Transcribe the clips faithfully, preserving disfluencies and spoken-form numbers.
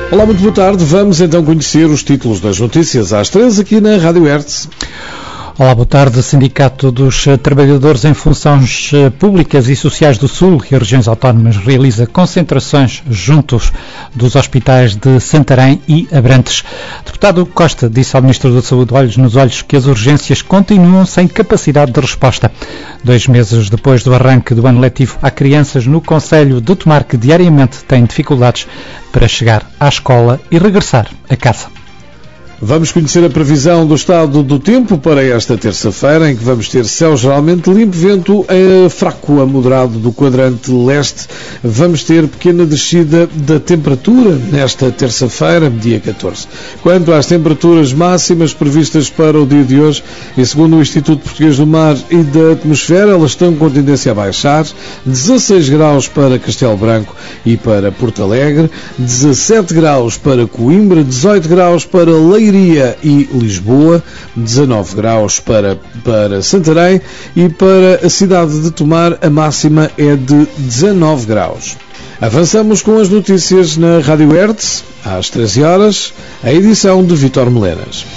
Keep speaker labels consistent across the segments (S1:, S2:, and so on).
S1: Olá, muito boa tarde. Vamos então conhecer os títulos das notícias às três aqui na Rádio Hertz.
S2: Olá, boa tarde. O Sindicato dos Trabalhadores em Funções Públicas e Sociais do Sul e Regiões Autónomas realiza concentrações juntos dos hospitais de Santarém e Abrantes. O deputado Costa disse ao Ministro da Saúde, olhos nos olhos, que as urgências continuam sem capacidade de resposta. Dois meses depois do arranque do ano letivo, há crianças no concelho de Tomar que diariamente têm dificuldades para chegar à escola e regressar a casa.
S1: Vamos conhecer a previsão do estado do tempo para esta terça-feira, em que vamos ter céu geralmente limpo, vento eh, fraco a moderado do quadrante leste. Vamos ter pequena descida da temperatura nesta terça-feira, dia catorze. Quanto às temperaturas máximas previstas para o dia de hoje, e segundo o Instituto Português do Mar e da Atmosfera, elas estão com tendência a baixar. dezasseis graus para Castelo Branco e para Porto Alegre, dezassete graus para Coimbra, dezoito graus para Leiria e Lisboa, dezanove graus para, para Santarém, e para a cidade de Tomar a máxima é de dezanove graus. Avançamos com as notícias na Rádio Hertz, às treze horas, a edição de Vítor Melenas.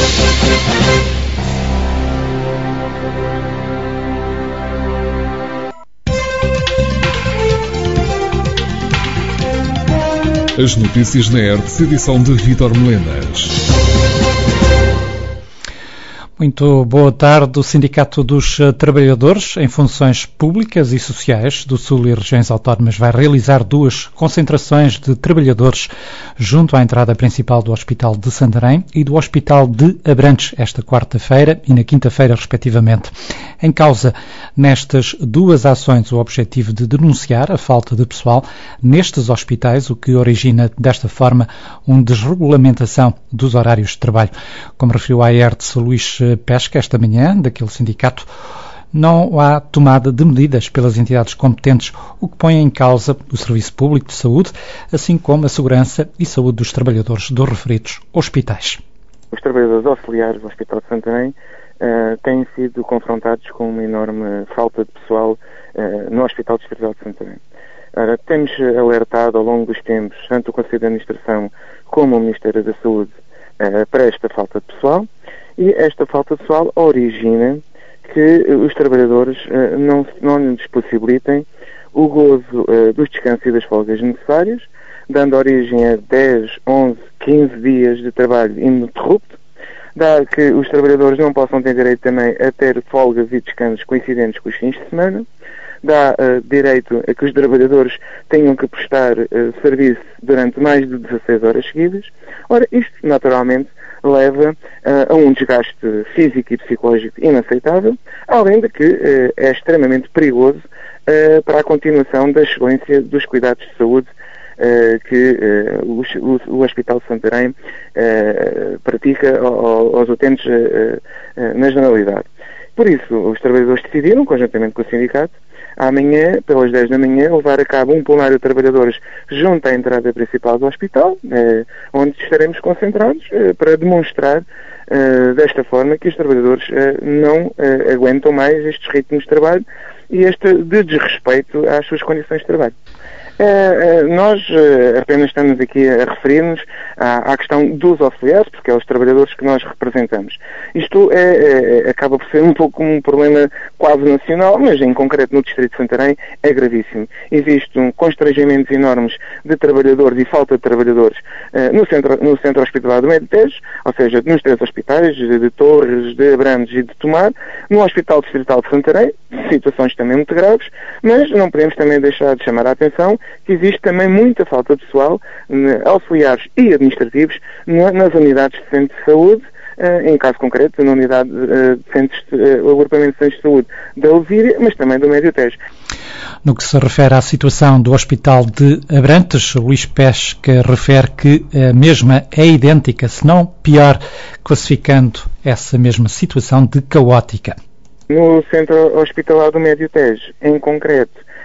S3: As notícias na Hertz, edição de Vítor Melenas.
S2: Muito boa tarde. O Sindicato dos Trabalhadores em Funções Públicas e Sociais do Sul e Regiões Autónomas vai realizar duas concentrações de trabalhadores junto à entrada principal do Hospital de Santarém e do Hospital de Abrantes, esta quarta-feira e na quinta-feira, respectivamente. Em causa nestas duas ações o objetivo de denunciar a falta de pessoal nestes hospitais, o que origina desta forma uma desregulamentação dos horários de trabalho. Como referiu à Hertz Luís Pesca esta manhã, daquele sindicato, não há tomada de medidas pelas entidades competentes, o que põe em causa o Serviço Público de Saúde, assim como a segurança e saúde dos trabalhadores dos referidos hospitais.
S4: Os trabalhadores auxiliares do Hospital de Santarém uh, têm sido confrontados com uma enorme falta de pessoal uh, no Hospital Distrital de Santarém. Ora, temos alertado ao longo dos tempos, tanto o Conselho de Administração como o Ministério da Saúde, uh, para esta falta de pessoal, e esta falta de pessoal origina que os trabalhadores uh, não, não lhes possibilitem o gozo uh, dos descansos e das folgas necessários, dando origem a dez, onze, quinze dias de trabalho ininterrupto, dá que os trabalhadores não possam ter direito também a ter folgas e descansos coincidentes com os fins de semana, dá uh, direito a que os trabalhadores tenham que prestar uh, serviço durante mais de dezasseis horas seguidas. Ora, isto naturalmente leva uh, a um desgaste físico e psicológico inaceitável, além de que uh, é extremamente perigoso uh, para a continuação da excelência dos cuidados de saúde uh, que uh, o, o, o Hospital de Santarém uh, pratica ao, aos utentes uh, uh, na generalidade. Por isso, os trabalhadores decidiram, conjuntamente com o sindicato, amanhã, pelas dez da manhã, levar a cabo um plenário de trabalhadores junto à entrada principal do hospital, eh, onde estaremos concentrados eh, para demonstrar eh, desta forma que os trabalhadores eh, não eh, aguentam mais estes ritmos de trabalho e este de desrespeito às suas condições de trabalho. Uh, uh, nós uh, apenas estamos aqui a referir-nos à, à questão dos auxiliares, porque é os trabalhadores que nós representamos. Isto é, é, acaba por ser um pouco um problema quase nacional, mas em concreto no Distrito de Santarém é gravíssimo. Existem um constrangimentos enormes de trabalhadores e falta de trabalhadores uh, no, centro, no centro hospitalar do Médio Tejo, ou seja, nos três hospitais, de, de Torres, de Abrantes e de Tomar, no Hospital Distrital de Santarém, situações também muito graves, mas não podemos também deixar de chamar a atenção que existe também muita falta de pessoal, auxiliares e administrativos, nas unidades de centro de saúde, em caso concreto, na unidade de centros de, o agrupamento de centros de saúde da Lesíria, mas também do Médio Tejo.
S2: No que se refere à situação do Hospital de Abrantes, Luís Pesca refere que a mesma é idêntica, se não pior, classificando essa mesma situação de caótica.
S4: No centro hospitalar do Médio Tejo, em concreto,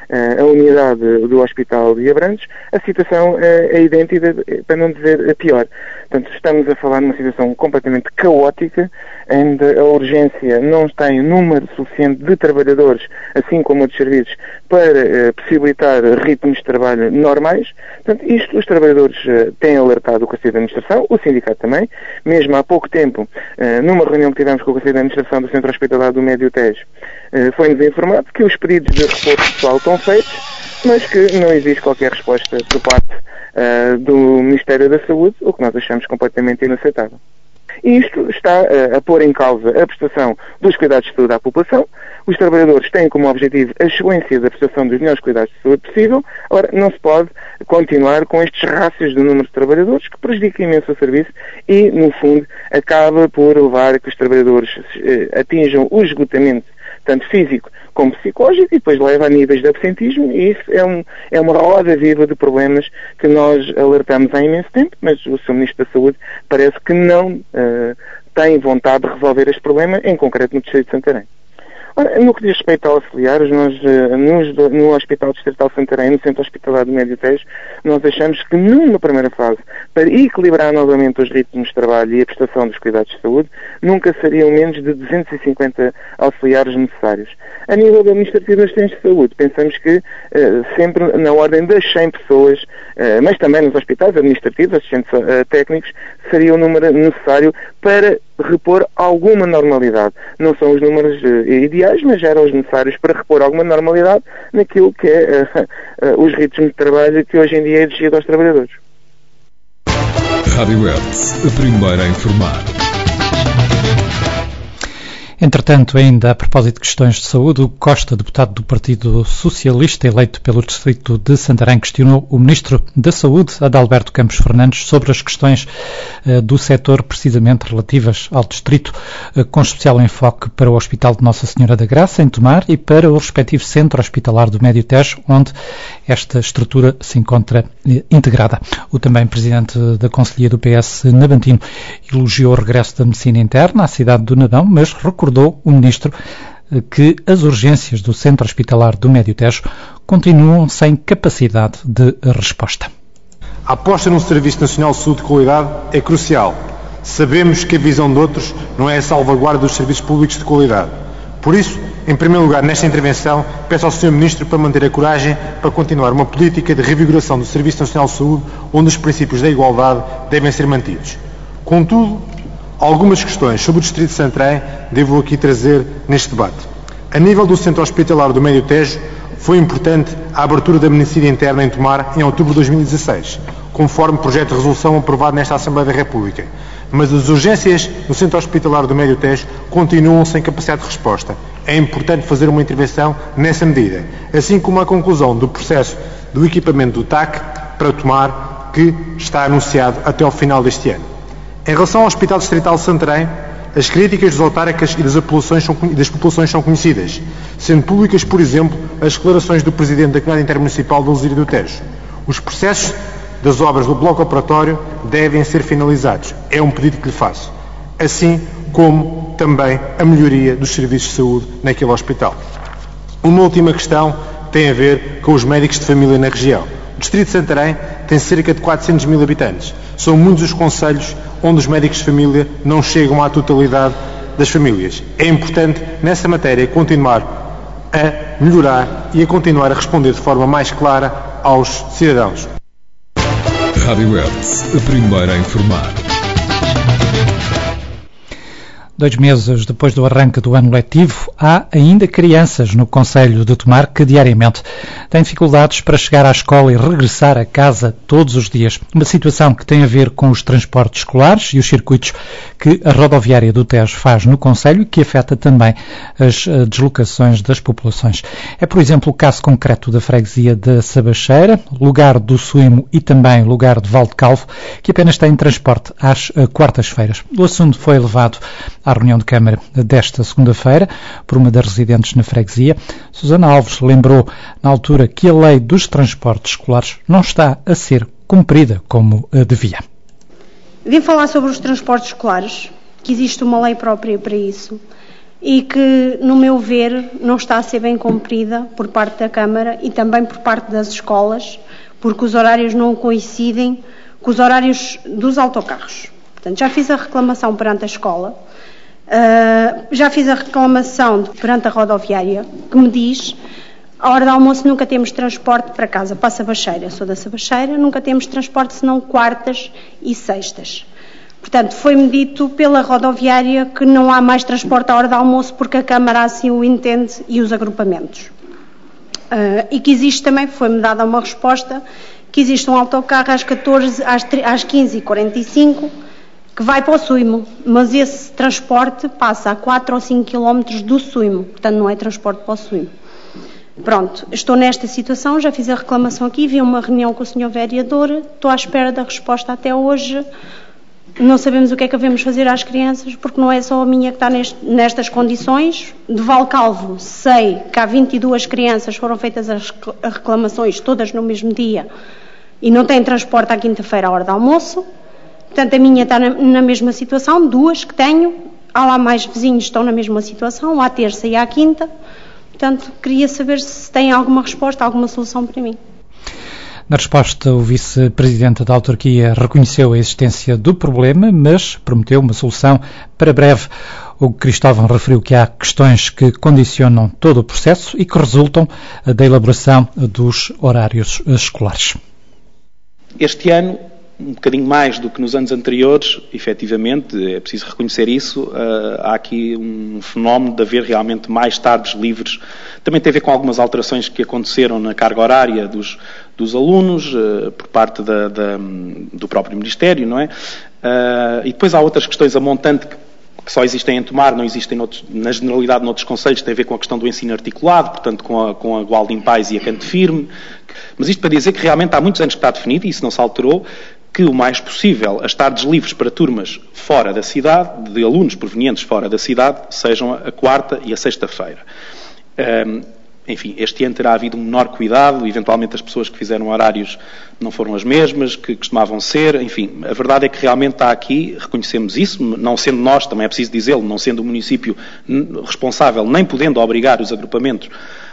S4: a unidade do Hospital de Abrantes, a situação é idêntica, para não dizer pior. Portanto, estamos a falar numa situação completamente caótica, onde a urgência não tem número suficiente de trabalhadores, assim como outros serviços, para eh, possibilitar ritmos de trabalho normais. Portanto, isto os trabalhadores eh, têm alertado o Conselho de Administração, o sindicato também. Mesmo há pouco tempo, eh, numa reunião que tivemos com o Conselho de Administração do Centro Hospitalar do Médio Tejo, eh, foi-nos informado que os pedidos de repouso pessoal estão feitos, mas que não existe qualquer resposta por parte uh, do Ministério da Saúde, o que nós achamos completamente inaceitável. E isto está uh, a pôr em causa a prestação dos cuidados de saúde à população. Os trabalhadores têm como objetivo a excelência da prestação dos melhores cuidados de saúde possível. Ora, não se pode continuar com estes rácios do número de trabalhadores que prejudica imenso o serviço e, no fundo, acaba por levar a que os trabalhadores uh, atinjam o esgotamento tanto físico como psicológico, e depois leva a níveis de absentismo, e isso é, um, é uma roda viva de problemas que nós alertamos há imenso tempo, mas o senhor Ministro da Saúde parece que não uh, tem vontade de resolver este problema, em concreto no Distrito de Santarém. Ora, no que diz respeito ao auxiliares, nós, nos, no Hospital Distrital de Santarém, no Centro Hospitalar do Médio Tejo, nós achamos que numa primeira fase, para equilibrar novamente os ritmos de trabalho e a prestação dos cuidados de saúde, nunca seriam menos de duzentos e cinquenta auxiliares necessários. A nível da Administrativa das Assistentes de Saúde, pensamos que uh, sempre na ordem das cem pessoas, uh, mas também nos hospitais administrativos, assistentes uh, técnicos, seria o número necessário para repor alguma normalidade. Não são os números uh, ideais, mas eram os necessários para repor alguma normalidade naquilo que é uh, uh, os ritmos de trabalho que hoje em dia é exigido aos trabalhadores.
S3: Rádio Hertz, a primeira a informar.
S2: Entretanto, ainda a propósito de questões de saúde, o Costa, deputado do Partido Socialista, eleito pelo Distrito de Santarém, questionou o Ministro da Saúde, Adalberto Campos Fernandes, sobre as questões uh, do setor precisamente relativas ao Distrito, uh, com especial enfoque para o Hospital de Nossa Senhora da Graça, em Tomar, e para o respectivo Centro Hospitalar do Médio Tejo, onde esta estrutura se encontra uh, integrada. O também Presidente da Conselhia do P S, Nabantino, elogiou o regresso da medicina interna à cidade do Nadão, mas recordou o Ministro que as urgências do Centro Hospitalar do Médio Tejo continuam sem capacidade de resposta.
S5: A aposta num Serviço Nacional de Saúde de qualidade é crucial. Sabemos que a visão de outros não é a salvaguarda dos serviços públicos de qualidade. Por isso, em primeiro lugar, nesta intervenção, peço ao senhor Ministro para manter a coragem para continuar uma política de revigoração do Serviço Nacional de Saúde, onde os princípios da igualdade devem ser mantidos. Contudo, algumas questões sobre o Distrito de Santarém devo aqui trazer neste debate. A nível do Centro Hospitalar do Médio Tejo, foi importante a abertura da medicina interna em Tomar em outubro de dois mil e dezasseis, conforme projeto de resolução aprovado nesta Assembleia da República. Mas as urgências no Centro Hospitalar do Médio Tejo continuam sem capacidade de resposta. É importante fazer uma intervenção nessa medida, assim como a conclusão do processo do equipamento do T A C para Tomar, que está anunciado até ao final deste ano. Em relação ao Hospital Distrital de Santarém, as críticas dos autárquicas e das populações, são, das populações são conhecidas, sendo públicas, por exemplo, as declarações do Presidente da Comunidade Intermunicipal de Alzira do Tejo. Os processos das obras do bloco operatório devem ser finalizados. É um pedido que lhe faço. Assim como também a melhoria dos serviços de saúde naquele hospital. Uma última questão tem a ver com os médicos de família na região. O Distrito de Santarém tem cerca de quatrocentos mil habitantes. São muitos os concelhos onde os médicos de família não chegam à totalidade das famílias. É importante, nessa matéria, continuar a melhorar e a continuar a responder de forma mais clara aos cidadãos.
S3: Rádio Hertz, a primeira a informar.
S2: Dois meses depois do arranque do ano letivo, há ainda crianças no concelho de Tomar que diariamente têm dificuldades para chegar à escola e regressar a casa todos os dias. Uma situação que tem a ver com os transportes escolares e os circuitos que a rodoviária do Tejo faz no concelho e que afeta também as deslocações das populações. É, por exemplo, o caso concreto da freguesia da Sabacheira, lugar do Suimo e também lugar de Valdecalvo, que apenas têm transporte às quartas-feiras. O assunto foi levado à reunião de Câmara desta segunda-feira por uma das residentes na freguesia. Susana Alves lembrou na altura que a lei dos transportes escolares não está a ser cumprida como devia.
S6: Vim falar sobre os transportes escolares, que existe uma lei própria para isso. e que, no meu ver, não está a ser bem cumprida por parte da Câmara e também por parte das escolas, porque os horários não coincidem com os horários dos autocarros. Portanto, já fiz a reclamação perante a escola, uh, já fiz a reclamação perante a rodoviária, que me diz: à hora do almoço nunca temos transporte para casa, para a Sabacheira. Eu sou da Sabacheira, nunca temos transporte senão quartas e sextas. Portanto, foi-me dito pela rodoviária que não há mais transporte à hora do almoço porque a Câmara assim o entende e os agrupamentos. Uh, e que existe também, foi-me dada uma resposta, que existe um autocarro às, catorze, às, às quinze e quarenta e cinco que vai para o Suimo, mas esse transporte passa a quatro ou cinco quilómetros do Suimo, portanto não é transporte para o Suimo. Pronto, estou nesta situação, já fiz a reclamação aqui, vi uma reunião com o senhor vereador, estou à espera da resposta até hoje. Não sabemos o que é que devemos fazer às crianças, porque não é só a minha que está neste, nestas condições. De Valcalvo, sei que há vinte e duas crianças, foram feitas as reclamações todas no mesmo dia e não têm transporte à quinta-feira à hora do almoço. Portanto, a minha está na, na mesma situação, duas que tenho. Há lá mais vizinhos que estão na mesma situação, à terça e à quinta. Portanto, queria saber se tem alguma resposta, alguma solução para mim.
S2: Na resposta, o vice-presidente da autarquia reconheceu a existência do problema, mas prometeu uma solução para breve. O Cristóvão referiu que há questões que condicionam todo o processo e que resultam da elaboração dos horários escolares.
S7: Este ano, um bocadinho mais do que nos anos anteriores, efetivamente, é preciso reconhecer isso, há aqui um fenómeno de haver realmente mais tardes livres. Também tem a ver com algumas alterações que aconteceram na carga horária dos, dos alunos, por parte da, da, do próprio Ministério, não é? E depois há outras questões a montante que que só existem em Tomar, não existem noutros, na generalidade noutros concelhos, tem a ver com a questão do ensino articulado, portanto com a, com a Gualdim Pais e a Canto Firme. Mas isto para dizer que realmente há muitos anos que está definido, e isso não se alterou, que o mais possível as tardes livres para turmas fora da cidade, de alunos provenientes fora da cidade, sejam a quarta e a sexta-feira. Um, enfim, este ano terá havido um menor cuidado, eventualmente as pessoas que fizeram horários não foram as mesmas que costumavam ser, enfim, a verdade é que realmente está aqui, reconhecemos isso, não sendo nós, também é preciso dizê-lo, não sendo o município responsável, nem podendo obrigar os agrupamentos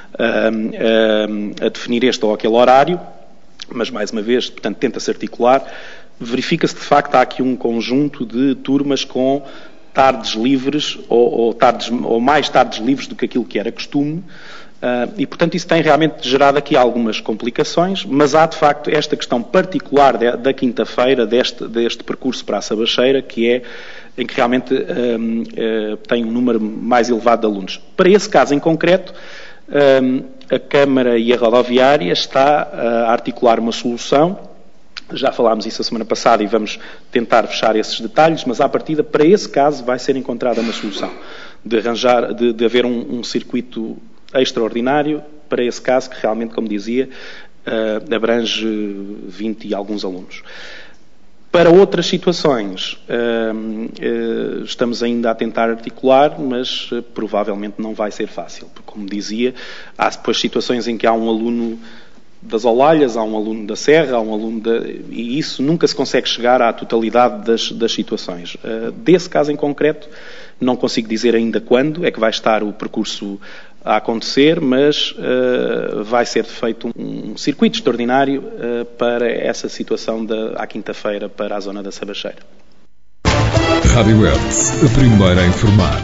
S7: a, a, a definir este ou aquele horário, mas mais uma vez, portanto, tenta-se articular, verifica-se de facto há aqui um conjunto de turmas com tardes livres ou, ou, tardes, ou mais tardes livres do que aquilo que era costume. Uh, e, portanto, isso tem realmente gerado aqui algumas complicações, mas há, de facto, esta questão particular de, da quinta-feira, deste, deste percurso para a Sabacheira, que é em que realmente uh, uh, tem um número mais elevado de alunos. Para esse caso em concreto, uh, a Câmara e a Rodoviária está uh, a articular uma solução. Já falámos isso a semana passada e vamos tentar fechar esses detalhes, mas à partida, para esse caso, vai ser encontrada uma solução de arranjar, de, de haver um, um circuito extraordinário para esse caso que realmente, como dizia, uh, abrange vinte e alguns alunos. Para outras situações, uh, uh, estamos ainda a tentar articular, mas uh, provavelmente não vai ser fácil, porque, como dizia, há depois situações em que há um aluno das Olalhas, há um aluno da Serra, há um aluno da... e isso nunca se consegue chegar à totalidade das, das situações. Uh, desse caso em concreto, não consigo dizer ainda quando é que vai estar o percurso a acontecer, mas uh, vai ser feito um, um circuito extraordinário uh, para essa situação da, à quinta-feira para a zona da Sabacheira.
S3: Rádio Hertz, a primeira a informar.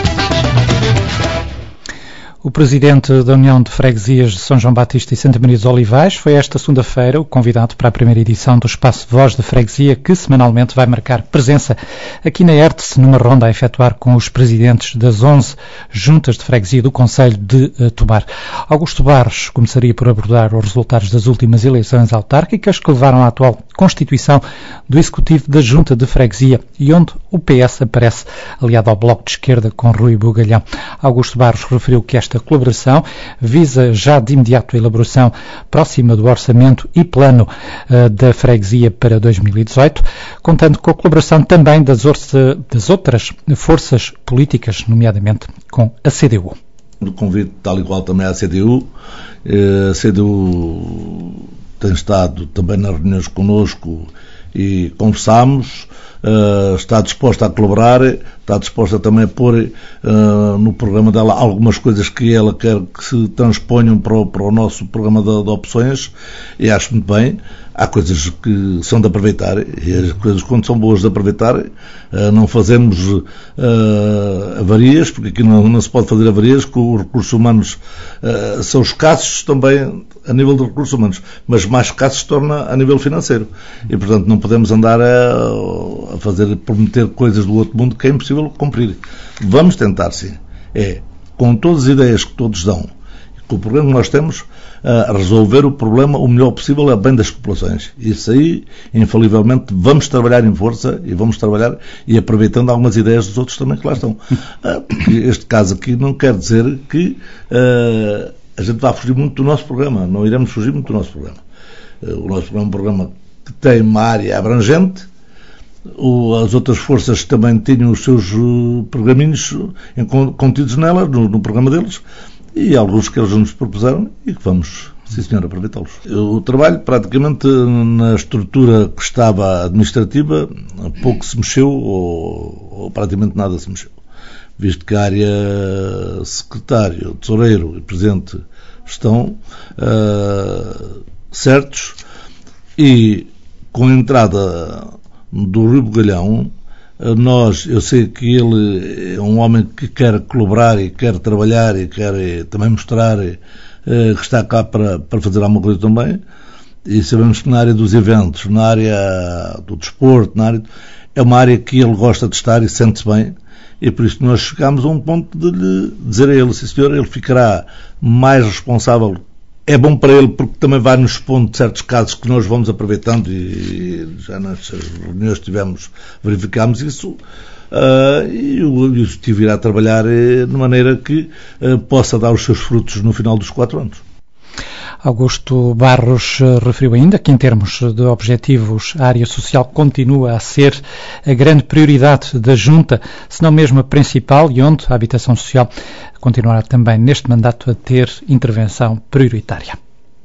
S2: O presidente da União de Freguesias de São João Batista e Santa Maria dos Olivais foi esta segunda-feira o convidado para a primeira edição do Espaço Voz de Freguesia, que semanalmente vai marcar presença aqui na Hertz, numa ronda a efetuar com os presidentes das onze juntas de freguesia do Concelho de uh, Tomar. Augusto Barros começaria por abordar os resultados das últimas eleições autárquicas que levaram à atual constituição do Executivo da Junta de Freguesia e onde o P S aparece aliado ao Bloco de Esquerda com Rui Bugalhão. Augusto Barros referiu que esta colaboração visa já de imediato a elaboração próxima do orçamento e plano uh, da freguesia para dois mil e dezoito, contando com a colaboração também das, orça, das outras forças políticas, nomeadamente com a C D U.
S8: No convite, tal e qual também à C D U, a C D U tem estado também nas reuniões connosco e conversamos, está disposta a colaborar está disposta também a pôr uh, no programa dela algumas coisas que ela quer que se transponham para o, para o nosso programa de, de opções, e acho muito bem. Há coisas que são de aproveitar, e as coisas, quando são boas de aproveitar, uh, não fazemos uh, avarias, porque aqui não, não se pode fazer avarias, porque os recursos humanos uh, são escassos também a nível de recursos humanos, mas mais escassos se torna a nível financeiro. E, portanto, não podemos andar a, a fazer, prometer coisas do outro mundo que é impossível cumprir. Vamos tentar, sim. É, com todas as ideias que todos dão, com o problema que nós temos, a resolver o problema o melhor possível a bem das populações. Isso aí, infalivelmente, vamos trabalhar em força e vamos trabalhar e aproveitando algumas ideias dos outros também que lá estão. Porque este caso aqui não quer dizer que uh, a gente vai fugir muito do nosso programa. Não iremos fugir muito do nosso programa. Uh, o nosso programa é um programa que tem uma área abrangente. O, as outras forças também tinham os seus uh, programinhos em, contidos nela, no, no programa deles, e alguns que eles nos propuseram e que vamos, sim senhor, aproveitá-los. O trabalho, praticamente, na estrutura que estava administrativa, pouco se mexeu, ou, ou praticamente nada se mexeu. Visto que a área secretário, tesoureiro e presidente estão uh, certos, e com a entrada do Rui Bugalhão, nós, eu sei que ele é um homem que quer colaborar e quer trabalhar e quer também mostrar eh, que está cá para, para fazer alguma coisa também, e sabemos que na área dos eventos, na área do desporto, na área, é uma área que ele gosta de estar e sente-se bem, e por isso nós chegámos a um ponto de lhe dizer a ele, sim senhor, ele ficará mais responsável. É bom para ele porque também vai nos expondo de certos casos que nós vamos aproveitando, e já nas reuniões tivemos, verificámos isso, uh, e o Executivo irá trabalhar uh, de maneira que uh, possa dar os seus frutos no final dos quatro anos.
S2: Augusto Barros referiu ainda que, em termos de objetivos, a área social continua a ser a grande prioridade da Junta, se não mesmo a principal, e onde a habitação social continuará também neste mandato a ter intervenção prioritária.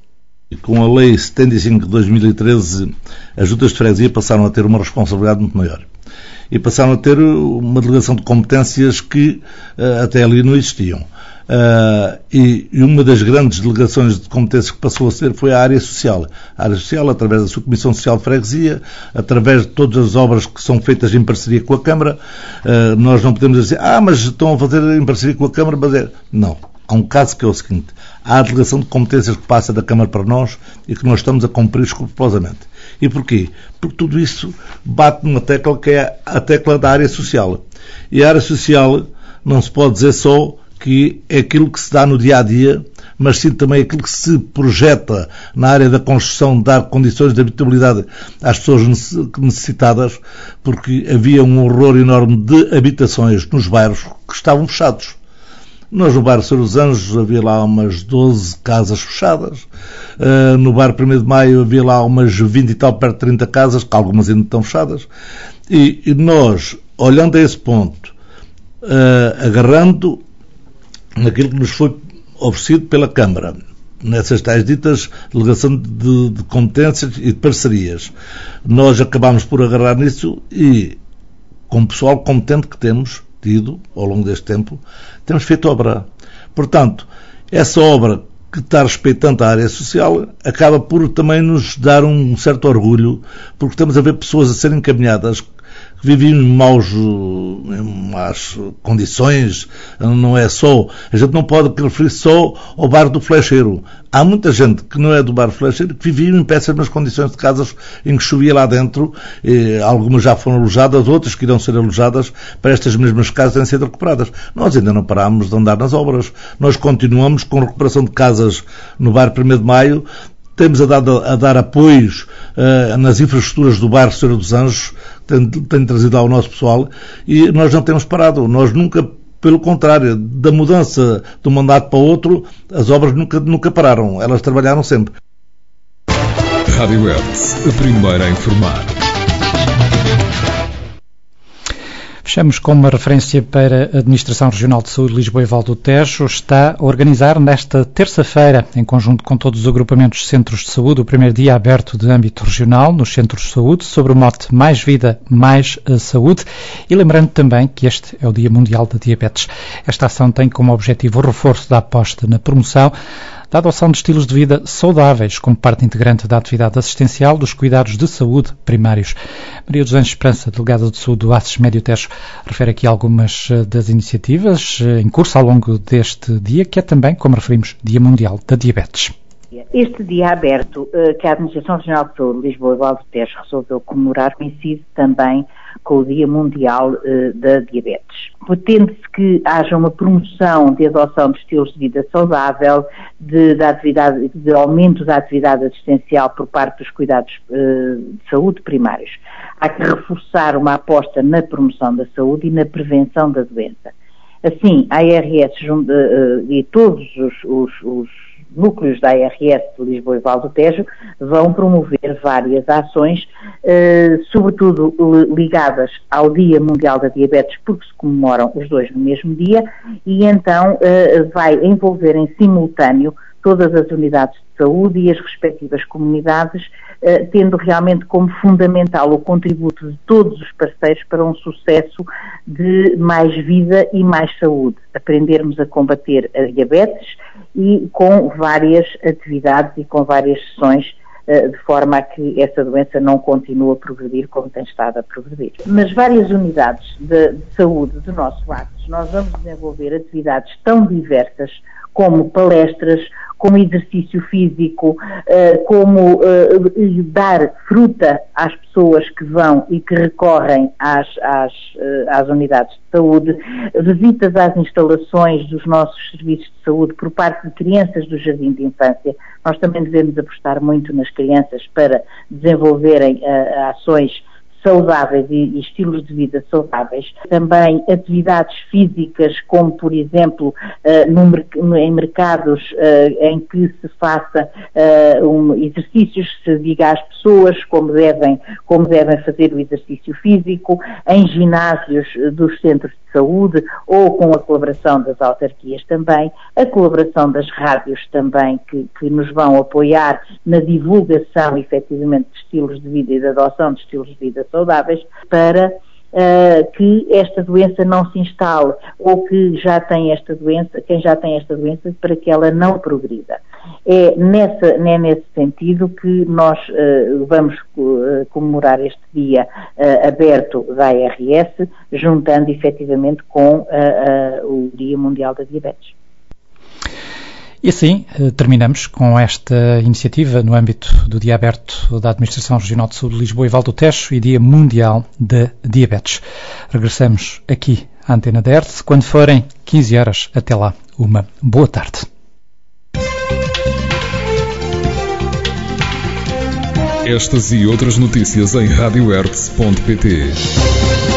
S8: Com a Lei setenta e cinco de dois mil e treze, as juntas de freguesia passaram a ter uma responsabilidade muito maior. E passaram a ter uma delegação de competências que uh, até ali não existiam. Uh, e, e uma das grandes delegações de competências que passou a ser foi a área social. A área social, através da sua Comissão Social de Freguesia, através de todas as obras que são feitas em parceria com a Câmara. Uh, nós não podemos dizer, ah, mas estão a fazer em parceria com a Câmara, mas é... Não. Há um caso que é o seguinte: há a delegação de competências que passa da Câmara para nós e que nós estamos a cumprir escrupulosamente. E porquê? Porque tudo isso bate numa tecla que é a tecla da área social. E a área social não se pode dizer só que é aquilo que se dá no dia-a-dia, mas sim também aquilo que se projeta na área da construção, de dar condições de habitabilidade às pessoas necessitadas, porque havia um horror enorme de habitações nos bairros que estavam fechados. Nós, no bairro Senhor dos Anjos, havia lá umas doze casas fechadas. Uh, no bairro primeiro de Maio havia lá umas vinte e tal, perto de trinta casas, que algumas ainda estão fechadas. E, e nós, olhando a esse ponto, uh, agarrando naquilo que nos foi oferecido pela Câmara, nessas tais ditas delegação de, de competências e de parcerias, nós acabámos por agarrar nisso e, com o pessoal competente que temos tido ao longo deste tempo, temos feito obra. Portanto, essa obra que está respeitando a área social acaba por também nos dar um certo orgulho, porque estamos a ver pessoas a serem encaminhadas que viviam em maus, em más condições. Não é só, a gente não pode referir só ao bairro do Flecheiro. Há muita gente que não é do bairro Flecheiro que vivia em péssimas condições de casas em que chovia lá dentro. E algumas já foram alojadas, outras que irão ser alojadas para estas mesmas casas terem sido recuperadas. Nós ainda não parámos de andar nas obras. Nós continuamos com a recuperação de casas no bairro primeiro de Maio. Temos a dar, a dar apoios uh, nas infraestruturas do bairro Senhor dos Anjos, tem, tem trazido ao nosso pessoal, e nós não temos parado. Nós nunca, pelo contrário, da mudança de um mandato para o outro, as obras nunca, nunca pararam. Elas trabalharam sempre.
S3: Rádio Hertz, a primeira a informar.
S2: Fechamos com uma referência para a Administração Regional de Saúde de Lisboa e Val do Tejo. Está a organizar nesta terça-feira, em conjunto com todos os agrupamentos de centros de saúde, o primeiro dia aberto de âmbito regional nos centros de saúde, sobre o mote Mais Vida, Mais Saúde. E lembrando também que este é o Dia Mundial da Diabetes. Esta ação tem como objetivo o reforço da aposta na promoção da adoção de estilos de vida saudáveis como parte integrante da atividade assistencial dos cuidados de saúde primários. Maria dos Anjos Esperança, delegada de saúde do A C E S Médio Tejo, refere aqui algumas das iniciativas em curso ao longo deste dia, que é também, como referimos, Dia Mundial da Diabetes.
S9: Este dia aberto que a Administração Regional de Saúde de Lisboa e Val do Tejo resolveu comemorar coincide também com o Dia Mundial uh, da Diabetes. Pretende-se que haja uma promoção de adoção de estilos de vida saudável, de, de, atividade, de aumento da atividade assistencial por parte dos cuidados uh, de saúde primários. Há que reforçar uma aposta na promoção da saúde e na prevenção da doença. Assim, a A R S uh, uh, e todos os, os, os núcleos da A R S de Lisboa e Val do Tejo vão promover várias ações, eh, sobretudo ligadas ao Dia Mundial da Diabetes, porque se comemoram os dois no mesmo dia, e então eh, vai envolver em simultâneo todas as unidades de saúde e as respectivas comunidades, eh, tendo realmente como fundamental o contributo de todos os parceiros para um sucesso de mais vida e mais saúde. Aprendermos a combater a diabetes e com várias atividades e com várias sessões, eh, de forma a que essa doença não continue a progredir como tem estado a progredir. Nas várias unidades de, de saúde do nosso A C E S, nós vamos desenvolver atividades tão diversas como palestras, como exercício físico, como dar fruta às pessoas que vão e que recorrem às, às, às unidades de saúde, visitas às instalações dos nossos serviços de saúde por parte de crianças do jardim de infância. Nós também devemos apostar muito nas crianças para desenvolverem ações saudáveis e, e estilos de vida saudáveis. Também atividades físicas, como por exemplo uh, no, em mercados uh, em que se faça uh, um, exercícios, se diga às pessoas como devem, como devem fazer o exercício físico, em ginásios dos centros de saúde ou com a colaboração das autarquias também, a colaboração das rádios também que, que nos vão apoiar na divulgação efetivamente de estilos de vida e da adoção de estilos de vida saudáveis para uh, que esta doença não se instale ou que já tem esta doença, quem já tem esta doença, para que ela não progrida. É, nessa, é nesse sentido que nós uh, vamos uh, comemorar este dia uh, aberto da A R S, juntando efetivamente com uh, uh, o Dia Mundial da Diabetes.
S2: E assim terminamos com esta iniciativa no âmbito do Dia Aberto da Administração Regional de Saúde de Lisboa e Val do Tejo e Dia Mundial da Diabetes. Regressamos aqui à Antena da R T S quando forem quinze horas. Até lá, uma boa tarde.
S3: Estas e outras notícias em rádio ertz ponto pt.